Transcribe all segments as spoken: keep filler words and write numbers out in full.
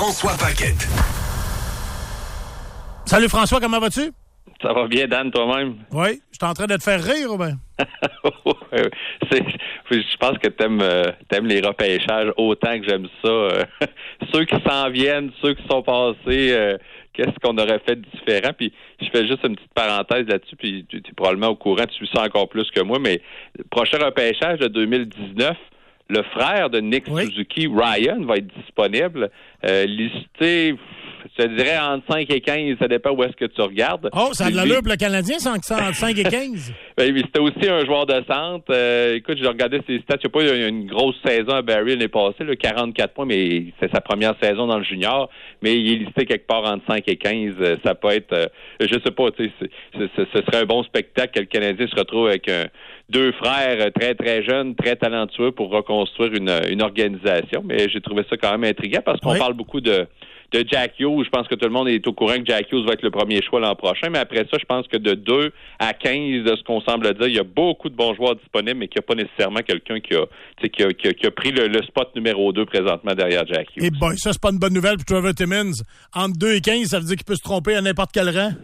François Paquette. Salut François, comment vas-tu? Ça va bien, Dan, toi-même? Oui. Je suis en train de te faire rire, ou bien? C'est, je pense que t'aimes, euh, t'aimes les repêchages autant que j'aime ça. Euh, ceux qui s'en viennent, ceux qui sont passés, euh, qu'est-ce qu'on aurait fait de différent? Puis je fais juste une petite parenthèse là-dessus, puis tu es probablement au courant, tu suis ça encore plus que moi, mais le prochain repêchage de deux mille dix-neuf, le frère de Nick oui. Suzuki, Ryan, va être disponible. Euh, listé, je te dirais entre cinq et quinze, ça dépend où est-ce que tu regardes. Oh, ça a de l'allure pour le Canadien, c'est entre cinq et quinze. Ben, c'était aussi un joueur de centre. Euh, écoute, j'ai regardé ses stats. Je sais pas, il y a une grosse saison à Barrie l'année passée, là, quarante-quatre points, mais c'est sa première saison dans le junior. Mais il est listé quelque part entre cinq et quinze. Ça peut être, euh, je sais pas, tu sais, ce serait un bon spectacle que le Canadien se retrouve avec un, deux frères très, très jeunes, très talentueux pour reconstruire une, une organisation. Mais j'ai trouvé ça quand même intriguant parce qu'on oui. parle beaucoup de de Jack Hughes. Je pense que tout le monde est au courant que Jack Hughes va être le premier choix l'an prochain, mais après ça, je pense que de deux à quinze, de ce qu'on semble dire, il y a beaucoup de bons joueurs disponibles, mais qu'il n'y a pas nécessairement quelqu'un qui a, qui a, qui a, qui a pris le, le spot numéro deux présentement derrière Jack Hughes. Eh bien, ça, c'est pas une bonne nouvelle pour Trevor Timmins. Entre deux et quinze, ça veut dire qu'il peut se tromper à n'importe quel rang.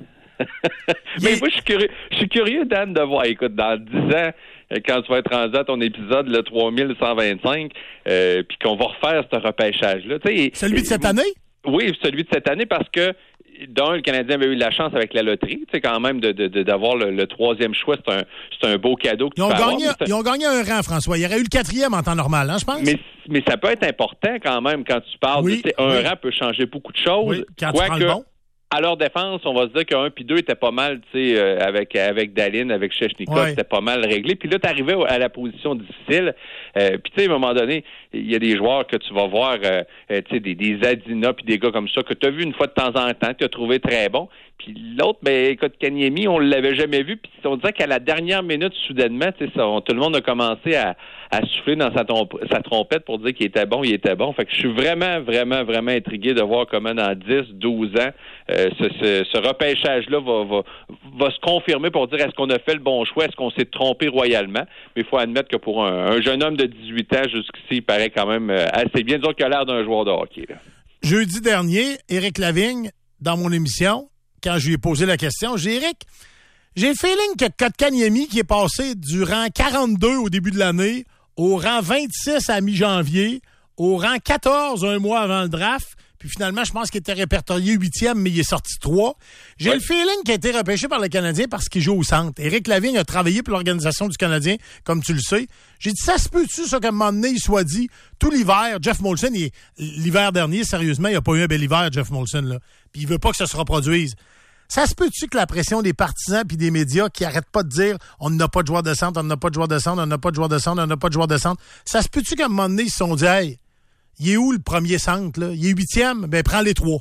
Mais moi, je suis curieux, je suis curieux, Dan, de voir. Écoute, dans dix ans, quand tu vas être rendu à ton épisode, le trois mille cent vingt-cinq, euh, puis qu'on va refaire ce repêchage-là. T'sais, celui de cette année? Oui, celui de cette année, parce que, d'un, le Canadien avait eu de la chance avec la loterie, tu sais, quand même, de, de, d'avoir le, le troisième choix, c'est un, c'est un beau cadeau que ils ont tu peux gagné, avoir. Ils ont gagné un rang, François. Il y aurait eu le quatrième en temps normal, hein, je pense? Mais, mais ça peut être important quand même quand tu parles. Oui, de, un oui. rang peut changer beaucoup de choses. Oui, quand tu prends que, le bon. À leur défense, on va se dire qu'un puis deux étaient pas mal, tu sais, euh, avec avec Dahlin, avec Chechnikov, ouais. c'était pas mal réglé. Puis là, t'arrivais à la position difficile. Euh, puis tu sais, à un moment donné, il y a des joueurs que tu vas voir, euh, tu sais, des, des Zadina puis des gars comme ça que tu as vu une fois de temps en temps, que tu as trouvé très bon. Puis l'autre, ben écoute, Kanyemi, on l'avait jamais vu. Puis on dirait qu'à la dernière minute, soudainement, tu sais, tout le monde a commencé à, à souffler dans sa, tomp- sa trompette pour dire qu'il était bon, il était bon. Fait que je suis vraiment, vraiment, vraiment intrigué de voir comment dans dix, douze ans, euh, ce, ce, ce repêchage-là va, va, va se confirmer pour dire est-ce qu'on a fait le bon choix, est-ce qu'on s'est trompé royalement. Mais il faut admettre que pour un, un jeune homme de dix-huit ans, jusqu'ici, il paraît quand même assez bien. Disons qu'il a l'air d'un joueur de hockey. Là. Jeudi dernier, Éric Lavigne, dans mon émission, quand je lui ai posé la question, j'ai dit, Éric, j'ai le feeling que Kotkaniemi, qui est passé du rang quarante-deux au début de l'année, au rang vingt-six à mi-janvier, au rang quatorze un mois avant le draft, puis finalement, je pense qu'il était répertorié huitième, mais il est sorti trois. J'ai ouais. le feeling qu'il a été repêché par le Canadien parce qu'il joue au centre. Éric Lavigne a travaillé pour l'organisation du Canadien, comme tu le sais. J'ai dit, ça se peut-tu, ça, qu'à un moment donné, il soit dit, tout l'hiver, Jeff Molson, il, l'hiver dernier, sérieusement, il n'a pas eu un bel hiver, Jeff Molson, là. Puis il veut pas que ça se reproduise. Ça se peut-tu que la pression des partisans puis des médias qui arrêtent pas de dire on n'a pas de joueur de centre, on n'a pas de joueur de centre, on n'a pas de joueur de centre, on n'a pas de joueur de centre. Ça se peut-tu qu'à un moment donné, ils se sont dit, hey, il est où le premier centre, là? Il est huitième? Ben, prends les trois.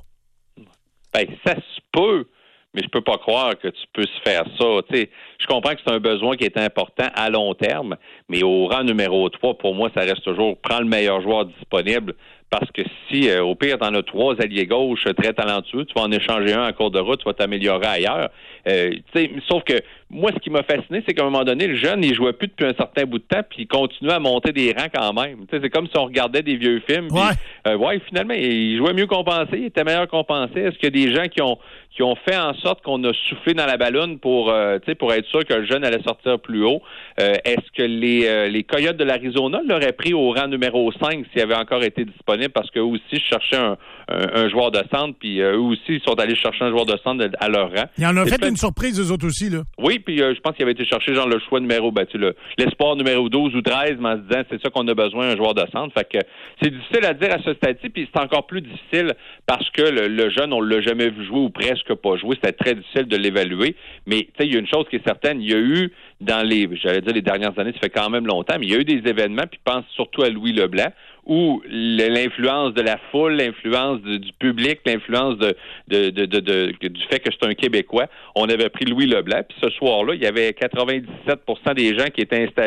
Ben, ça se peut, mais je peux pas croire que tu peux se faire ça. Tu sais, je comprends que c'est un besoin qui est important à long terme, mais au rang numéro trois, pour moi, ça reste toujours prends le meilleur joueur disponible. Parce que si, euh, au pire, t'en as trois alliés gauche très talentueux, tu vas en échanger un en cours de route, tu vas t'améliorer ailleurs. Euh, sauf que moi, ce qui m'a fasciné, c'est qu'à un moment donné, le jeune, il jouait plus depuis un certain bout de temps, puis il continuait à monter des rangs quand même. T'sais, c'est comme si on regardait des vieux films. Puis, ouais. Euh, ouais, finalement, il jouait mieux compensé, il était meilleur compensé. Est-ce qu'il y a des gens qui ont qui ont fait en sorte qu'on a soufflé dans la ballonne pour euh, pour être sûr que le jeune allait sortir plus haut? Euh, est-ce que les euh, les Coyotes de l'Arizona l'auraient pris au rang numéro cinq s'il avait encore été disponible? Parce qu'eux aussi cherchaient un, un, un joueur de centre, puis euh, eux aussi, ils sont allés chercher un joueur de centre à leur rang. Il en a c'est fait plein... une surprise, eux autres aussi, là. Oui, puis euh, je pense qu'il avait été chercher genre le choix numéro, ben, tu, le, l'espoir numéro douze ou treize, mais en se disant c'est ça qu'on a besoin, un joueur de centre. Fait que c'est difficile à dire à ce stade-ci, puis c'est encore plus difficile parce que le, le jeune, on l'a jamais vu jouer ou presque pas jouer. C'était très difficile de l'évaluer. Mais tu sais, il y a une chose qui est certaine, il y a eu dans les, j'allais dire les dernières années, ça fait quand même longtemps, mais il y a eu des événements, puis pense surtout à Louis Leblanc, où l'influence de la foule, l'influence de, du public, l'influence de, de, de, de, de, du fait que c'est un Québécois, on avait pris Louis Leblanc, puis ce soir-là, il y avait quatre-vingt-dix-sept pour cent des gens qui étaient installés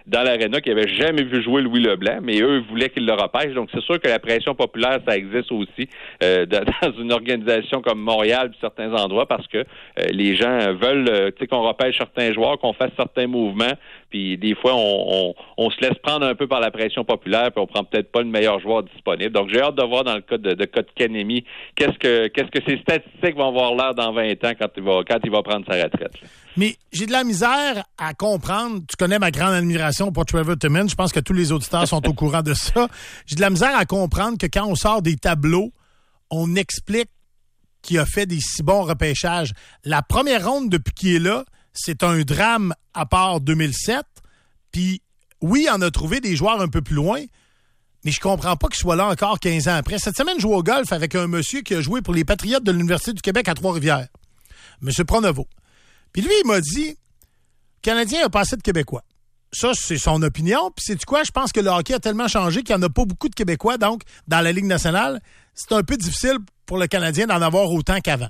dans l'aréna qui n'avaient jamais vu jouer Louis Leblanc, mais eux voulaient qu'il le repêche. Donc, c'est sûr que la pression populaire, ça existe aussi euh, dans une organisation comme Montréal, puis certains endroits, parce que euh, les gens veulent euh, tu sais, qu'on repêche certains joueurs, qu'on fasse certains mouvements, puis des fois, on, on, on se laisse prendre un peu par la pression populaire, puis on prend peut-être pas le meilleur joueur disponible. Donc, j'ai hâte de voir dans le cas de, de Kotkaniemi, qu'est-ce que qu'est-ce que ces statistiques vont avoir l'air dans vingt ans quand il va quand il va prendre sa retraite. Là. Mais j'ai de la misère à comprendre. Tu connais ma grande admiration pour Trevor Timmins. Je pense que tous les auditeurs sont au courant de ça. J'ai de la misère à comprendre que quand on sort des tableaux, on explique qu'il a fait des si bons repêchages. La première ronde depuis qu'il est là, c'est un drame à part deux mille sept. Puis oui, on a trouvé des joueurs un peu plus loin, mais je comprends pas qu'il soit là encore quinze ans après. Cette semaine, je joue au golf avec un monsieur qui a joué pour les Patriotes de l'Université du Québec à Trois-Rivières, M. Pronovo. Puis lui, il m'a dit, le Canadien a pas assez de Québécois. Ça, c'est son opinion. Puis sais-tu quoi? Je pense que le hockey a tellement changé qu'il n'y en a pas beaucoup de Québécois. Donc, dans la Ligue nationale, c'est un peu difficile pour le Canadien d'en avoir autant qu'avant.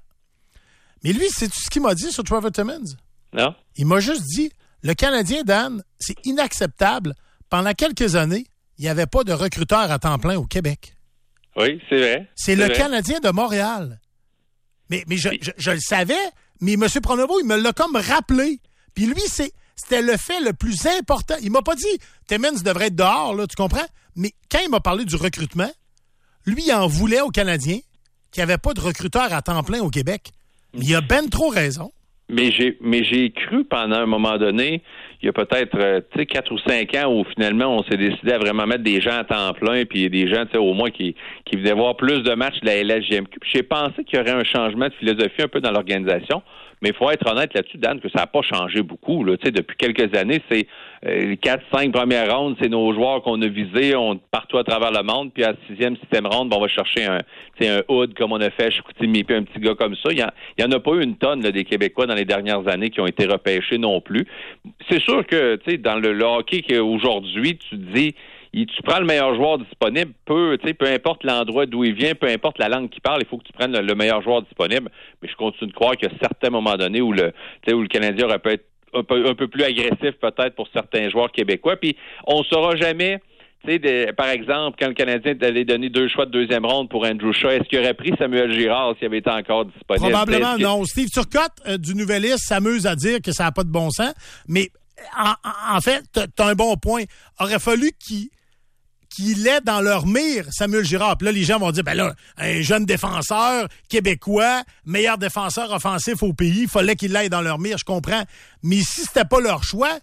Mais lui, sais-tu ce qu'il m'a dit sur Trevor Timmins? Non. Il m'a juste dit, le Canadien, Dan, c'est inacceptable. Pendant quelques années, il n'y avait pas de recruteur à temps plein au Québec. Oui, c'est vrai. C'est, c'est le vrai. Canadien de Montréal. Mais, mais je, je, je le savais, mais M. Pronovo, il me l'a comme rappelé. Puis lui, c'est, c'était le fait le plus important. Il m'a pas dit Timmins devrait être dehors, là, tu comprends? Mais quand il m'a parlé du recrutement, lui, il en voulait aux Canadiens qu'il n'y avait pas de recruteur à temps plein au Québec. Il a ben trop raison. Mais j'ai mais j'ai cru pendant un moment donné, il y a peut-être euh, tu sais quatre ou cinq ans où finalement on s'est décidé à vraiment mettre des gens à temps plein, puis des gens tu sais au moins qui qui venaient voir plus de matchs de la L H J M Q. Puis j'ai pensé qu'il y aurait un changement de philosophie un peu dans l'organisation. Mais il faut être honnête là-dessus, Dan, que ça n'a pas changé beaucoup. Là. Tu sais, depuis quelques années, c'est euh, les quatre, cinq premières rondes, c'est nos joueurs qu'on a visés on, partout à travers le monde. Puis à la sixième, sixième ronde, ben, on va chercher un, un hood comme on a fait à Chicoutimi, puis un petit gars comme ça. Il n'y en a pas eu une tonne là, des Québécois dans les dernières années qui ont été repêchés non plus. C'est sûr que tu sais, dans le, le hockey qu'aujourd'hui, tu te dis... Il, tu prends le meilleur joueur disponible, peu, tu sais, peu importe l'endroit d'où il vient, peu importe la langue qu'il parle, il faut que tu prennes le, le meilleur joueur disponible. Mais je continue de croire qu'il y a certains moments donnés où le, tu sais, où le Canadien aurait pu être un peu, un peu plus agressif peut-être pour certains joueurs québécois. Puis on saura jamais, tu sais, de, par exemple, quand le Canadien allait donner deux choix de deuxième ronde pour Andrew Shaw, est-ce qu'il aurait pris Samuel Girard s'il avait été encore disponible? Probablement non. Steve Turcotte euh, du Nouvelliste s'amuse à dire que ça n'a pas de bon sens, mais en, en fait, t'as un bon point. Aurait fallu qu'il qu'il ait dans leur mire Samuel Girard. Puis là, les gens vont dire, ben là, un jeune défenseur québécois, meilleur défenseur offensif au pays, il fallait qu'il l'aille dans leur mire, je comprends. Mais si c'était pas leur choix,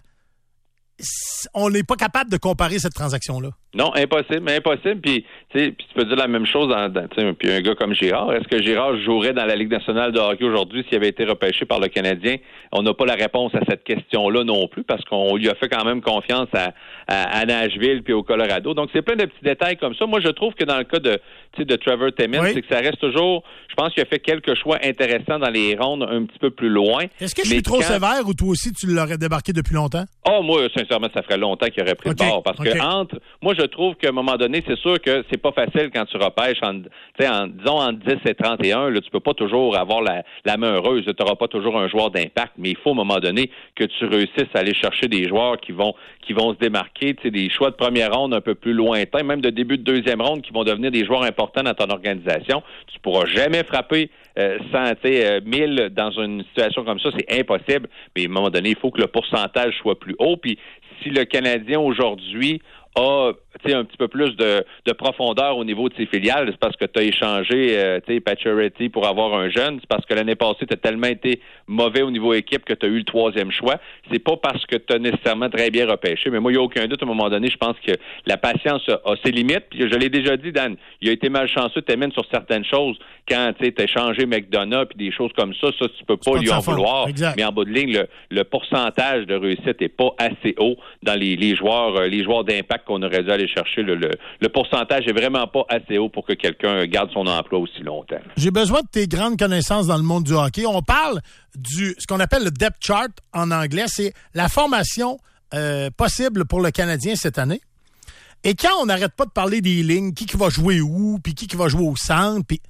on n'est pas capable de comparer cette transaction-là. Non, impossible, impossible. Puis, tu sais, puis tu peux dire la même chose dans, dans puis un gars comme Girard. Est-ce que Girard jouerait dans la Ligue nationale de hockey aujourd'hui s'il avait été repêché par le Canadien? On n'a pas la réponse à cette question-là non plus parce qu'on lui a fait quand même confiance à, à, à Nashville puis au Colorado. Donc, c'est plein de petits détails comme ça. Moi, je trouve que dans le cas de, tu sais, de Trevor Timmins, oui. c'est que ça reste toujours... Je pense qu'il a fait quelques choix intéressants dans les rondes un petit peu plus loin. Est-ce que je suis trop quand... sévère ou toi aussi, tu l'aurais débarqué depuis longtemps? Oh, moi, sincèrement, ça ferait longtemps qu'il aurait pris okay. le bord. Parce okay. que entre... Moi, je trouve qu'à un moment donné, c'est sûr que c'est pas facile quand tu repêches en, en disons, entre dix et trente et un. Là, tu peux pas toujours avoir la, la main heureuse. Tu n'auras pas toujours un joueur d'impact. Mais il faut, à un moment donné, que tu réussisses à aller chercher des joueurs qui vont qui vont se démarquer. Tu sais, des choix de première ronde un peu plus lointains, même de début de deuxième ronde, qui vont devenir des joueurs importants dans ton organisation. Tu pourras jamais frapper euh, cent, tu sais, euh, mille dans une situation comme ça. C'est impossible. Mais à un moment donné, il faut que le pourcentage soit plus haut. Puis si le Canadien aujourd'hui a un petit peu plus de, de profondeur au niveau de ses filiales, c'est parce que tu as échangé euh, Pacioretty pour avoir un jeune, c'est parce que l'année passée, tu as tellement été mauvais au niveau équipe que tu as eu le troisième choix. C'est pas parce que tu as nécessairement très bien repêché, mais moi, il n'y a aucun doute, à un moment donné, je pense que la patience a, a ses limites. Puis je l'ai déjà dit, Dan, il a été malchanceux, Timmins, sur certaines choses, quand tu as échangé McDonough puis des choses comme ça, ça, tu peux pas lui en vouloir. Exact. Mais en bout de ligne, le, le pourcentage de réussite n'est pas assez haut dans les, les joueurs les joueurs d'impact qu'on aurait dû aller chercher. Le, le, le pourcentage est vraiment pas assez haut pour que quelqu'un garde son emploi aussi longtemps. J'ai besoin de tes grandes connaissances dans le monde du hockey. On parle du ce qu'on appelle le depth chart en anglais. C'est la formation euh, possible pour le Canadien cette année. Et quand on n'arrête pas de parler des lignes, qui, qui va jouer où, puis qui, qui va jouer au centre, puis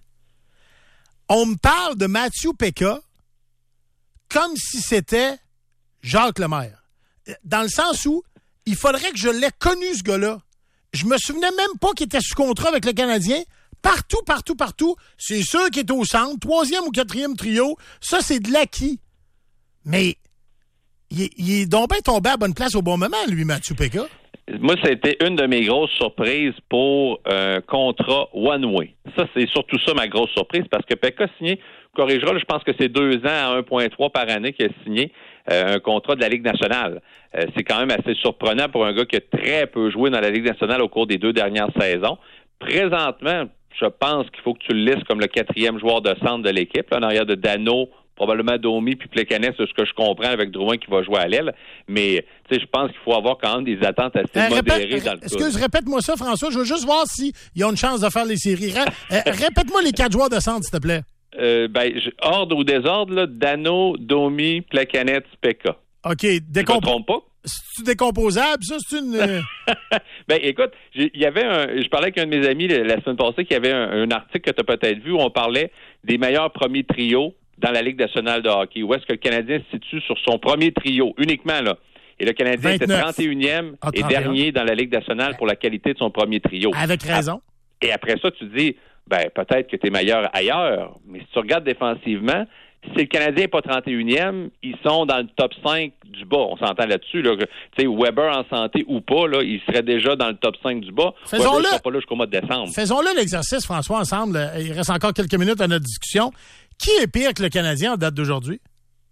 on me parle de Mathieu Péka comme si c'était Jacques Lemaire. Dans le sens où il faudrait que je l'aie connu, ce gars-là. Je me souvenais même pas qu'il était sous contrat avec le Canadien. Partout, partout, partout. C'est sûr qu'il est au centre. Troisième ou quatrième trio. Ça, c'est de l'acquis. Mais il est, il est donc bien tombé à bonne place au bon moment, lui, Mathieu Péka. Moi, ça a été une de mes grosses surprises pour un contrat one-way. Ça, c'est surtout ça ma grosse surprise, parce que Péka a signé, corrigera, je pense que c'est deux ans à un virgule trois par année qu'il a signé euh, un contrat de la Ligue nationale. Euh, c'est quand même assez surprenant pour un gars qui a très peu joué dans la Ligue nationale au cours des deux dernières saisons. Présentement, je pense qu'il faut que tu le listes comme le quatrième joueur de centre de l'équipe, là, en arrière de Dano, probablement Domi puis Plekanec, c'est ce que je comprends avec Drouin qui va jouer à l'aile. Mais tu sais, je pense qu'il faut avoir quand même des attentes assez euh, modérées répète, dans le Excuse, cas. Répète-moi ça, François. Je veux juste voir s'ils ont une chance de faire les séries. Ré- euh, répète-moi les quatre joueurs de centre, s'il te plaît. Euh, ben, je, ordre ou désordre, là, Dano, Domi, Plekanec, Péka. OK. Décomp... Je me trompe pas? C'est-tu décomposable, ça? C'est une... ben, écoute, il y avait un... Je parlais avec un de mes amis la semaine passée qui avait un, un article que tu as peut-être vu où on parlait des meilleurs premiers trios dans la Ligue nationale de hockey. Où est-ce que le Canadien se situe sur son premier trio, uniquement, là? Et le Canadien était trente et unième ah, et dernier dans la Ligue nationale pour la qualité de son premier trio. Avec raison. Et après ça, tu dis, ben, peut-être que tu es meilleur ailleurs. Mais si tu regardes défensivement, si le Canadien n'est pas trente et unième, ils sont dans le top cinq du bas. On s'entend là-dessus. Là. Tu sais, Weber en santé ou pas, là, il serait déjà dans le top cinq du bas. Faisons-le. Weber ne sera pas là jusqu'au mois de décembre. Faisons-le l'exercice, François, ensemble. Il reste encore quelques minutes à notre discussion. Qui est pire que le Canadien en date d'aujourd'hui?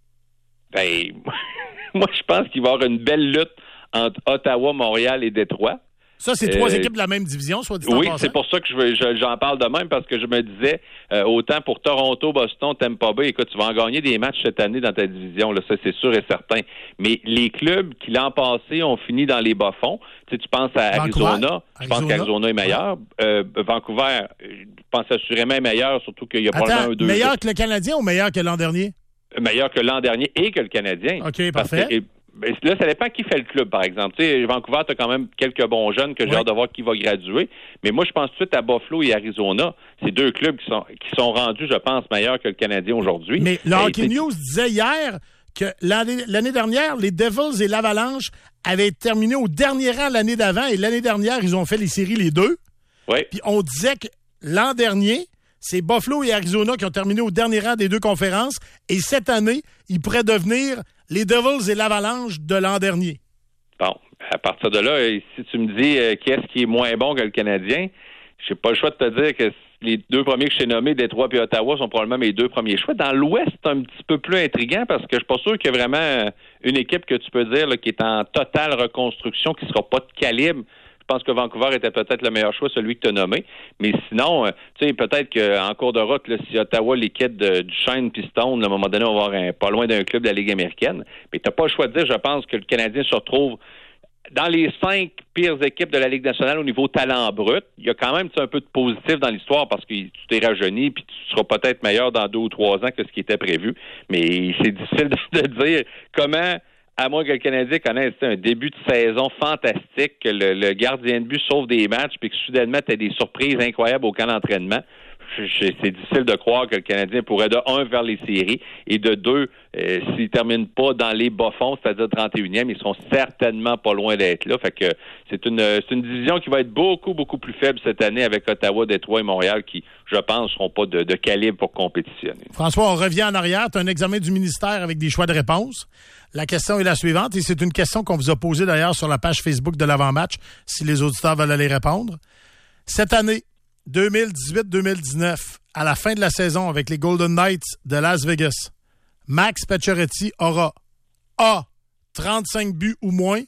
Ben, moi, je pense qu'il va y avoir une belle lutte entre Ottawa, Montréal et Détroit. Ça, c'est trois euh, équipes de la même division, soit dit en Oui, passant. C'est pour ça que je, veux, je j'en parle de même, parce que je me disais, euh, autant pour Toronto, Boston, Tampa Bay, écoute, tu vas en gagner des matchs cette année dans ta division, là, ça c'est sûr et certain. Mais les clubs qui l'an passé ont fini dans les bas-fonds, tu sais, tu penses à Arizona, Arizona. je pense qu'Arizona est meilleur. Euh, Vancouver, je pense assurément est meilleur, surtout qu'il y a Attends, probablement un deux. Meilleur que le Canadien ou meilleur que l'an dernier? Meilleur que l'an dernier et que le Canadien. OK, parfait. Que, et, ben, là, ça dépend qui fait le club, par exemple. Tu sais, Vancouver, tu as quand même quelques bons jeunes que j'ai oui. hâte de voir qui va graduer. Mais moi, je pense tout de suite à Buffalo et Arizona. C'est deux clubs qui sont qui sont rendus, je pense, meilleurs que le Canadien aujourd'hui. Mais le Hockey News disait hier que l'année, l'année dernière, les Devils et l'Avalanche avaient terminé au dernier rang l'année d'avant. Et l'année dernière, ils ont fait les séries les deux. Oui. Puis on disait que l'an dernier, c'est Buffalo et Arizona qui ont terminé au dernier rang des deux conférences. Et cette année, ils pourraient devenir les Devils et l'Avalanche de l'an dernier. Bon, à partir de là, si tu me dis euh, qui est-ce qui est moins bon que le Canadien, j'ai pas le choix de te dire que les deux premiers que je t'ai nommés, Détroit et Ottawa, sont probablement mes deux premiers choix. Dans l'Ouest, c'est un petit peu plus intriguant parce que je suis pas sûr qu'il y a vraiment une équipe que tu peux dire là, qui est en totale reconstruction, qui sera pas de calibre. Je pense que Vancouver était peut-être le meilleur choix, celui que tu as nommé. Mais sinon, euh, tu sais, peut-être qu'en cours de route, là, si Ottawa liquide de, du Shane Piston, à un moment donné, on va avoir un, pas loin d'un club de la Ligue américaine. Mais tu n'as pas le choix de dire, je pense que le Canadien se retrouve dans les cinq pires équipes de la Ligue nationale au niveau talent brut. Il y a quand même un peu de positif dans l'histoire parce que tu t'es rajeuni puis tu seras peut-être meilleur dans deux ou trois ans que ce qui était prévu. Mais c'est difficile de, de dire comment... À moins que le Canadien connaisse un début de saison fantastique, que le, le gardien de but sauve des matchs, puis que soudainement, tu as des surprises incroyables au camp d'entraînement. C'est difficile de croire que le Canadien pourrait, de un, vers les séries, et de deux, euh, s'ils ne terminent pas dans les bas-fonds, c'est-à-dire trente et unième, ils seront certainement pas loin d'être là. Fait que c'est une, c'est une division qui va être beaucoup, beaucoup plus faible cette année avec Ottawa, Détroit et Montréal qui, je pense, ne seront pas de, de calibre pour compétitionner. François, on revient en arrière. Tu as un examen du ministère avec des choix de réponse. La question est la suivante, et c'est une question qu'on vous a posée d'ailleurs sur la page Facebook de l'avant-match, si les auditeurs veulent aller répondre. Cette année, deux mille dix-huit deux mille dix-neuf, à la fin de la saison avec les Golden Knights de Las Vegas, Max Pacioretty aura A. trente-cinq buts ou moins,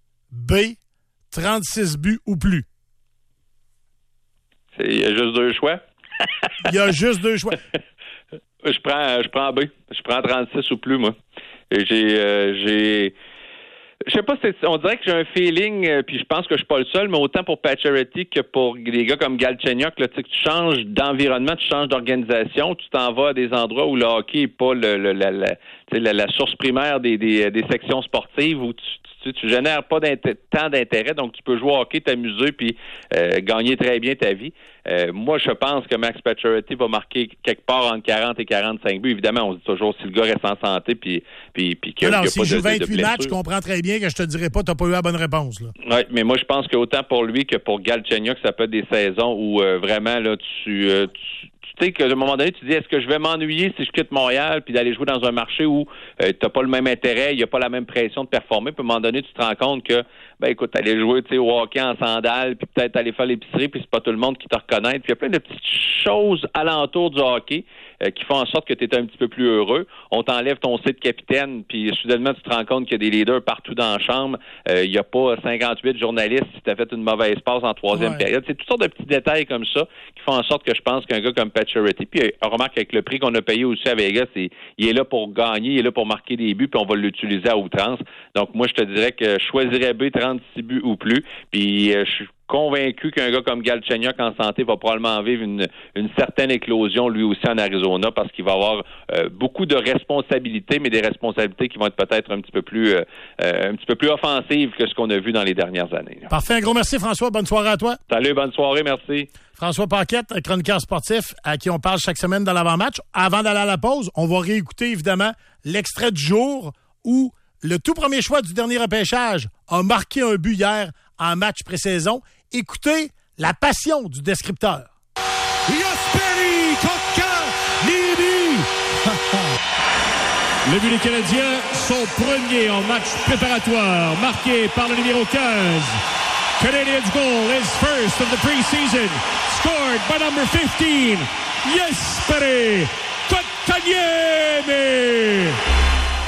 B. trente-six buts ou plus. Il y a juste deux choix. Il y a juste deux choix. Je prends, je prends B. Je prends trente-six ou plus, moi. J'ai... Euh, j'ai... Je sais pas, c'est, on dirait que j'ai un feeling, euh, puis je pense que je suis pas le seul, mais autant pour Pacioretty que pour des gars comme Galchenyuk, là, tu sais, que tu changes d'environnement, tu changes d'organisation, tu t'en vas à des endroits où le hockey n'est pas le, le, la, la, la, la source primaire des, des, des sections sportives, où tu, tu Tu sais, tu génères pas tant d'intérêt, donc tu peux jouer au hockey, t'amuser, puis euh, gagner très bien ta vie. Euh, moi, je pense que Max Pacioretty va marquer quelque part entre quarante et quarante-cinq buts. Évidemment, on se dit toujours si le gars reste en santé, puis puis puis qu'il n'y a, alors, qu a si pas je de, joue vingt-huit de matchs, je comprends très bien que je te dirais pas, t'as pas eu la bonne réponse. Oui, mais moi, je pense qu'autant pour lui que pour Galchenyuk, ça peut être des saisons où euh, vraiment, là, tu... Euh, tu Tu sais qu'à un moment donné, tu dis, est-ce que je vais m'ennuyer si je quitte Montréal puis d'aller jouer dans un marché où euh, tu n'as pas le même intérêt, il n'y a pas la même pression de performer, puis à un moment donné, tu te rends compte que, ben écoute, aller jouer au hockey en sandales, puis peut-être aller faire l'épicerie, puis c'est pas tout le monde qui te reconnaît. Puis il y a plein de petites choses alentour du hockey euh, qui font en sorte que tu es un petit peu plus heureux. On t'enlève ton site capitaine, puis soudainement, tu te rends compte qu'il y a des leaders partout dans la chambre. Euh, il n'y a pas cinquante-huit journalistes si tu as fait une mauvaise passe en troisième ouais. période. C'est toutes sortes de petits détails comme ça qui font en sorte que je pense qu'un gars comme Pacioretty, puis on remarque avec le prix qu'on a payé aussi à Vegas, c'est, il est là pour gagner, il est là pour marquer des buts, puis on va l'utiliser à outrance. Donc moi, je te dirais que je choisirais B, trente-six buts ou plus, puis euh, je suis convaincu qu'un gars comme Galchenyuk en santé va probablement vivre une, une certaine éclosion lui aussi en Arizona parce qu'il va avoir euh, beaucoup de responsabilités, mais des responsabilités qui vont être peut-être un petit peu plus euh, un petit peu plus offensives que ce qu'on a vu dans les dernières années. Là. Parfait, un gros merci François, bonne soirée à toi. Salut, bonne soirée, merci. François Paquette, chroniqueur sportif à qui on parle chaque semaine dans l'avant-match. Avant d'aller à la pause, on va réécouter évidemment l'extrait du jour où le tout premier choix du dernier repêchage a marqué un but hier en match pré-saison. Écoutez la passion du descripteur. Jesperi Kotkaniemi! Le but des Canadiens, son premier en match préparatoire, marqué par le numéro quinze. Canadiens' goal is first of the preseason, scored by number fifteen, Jesperi Kotkaniemi!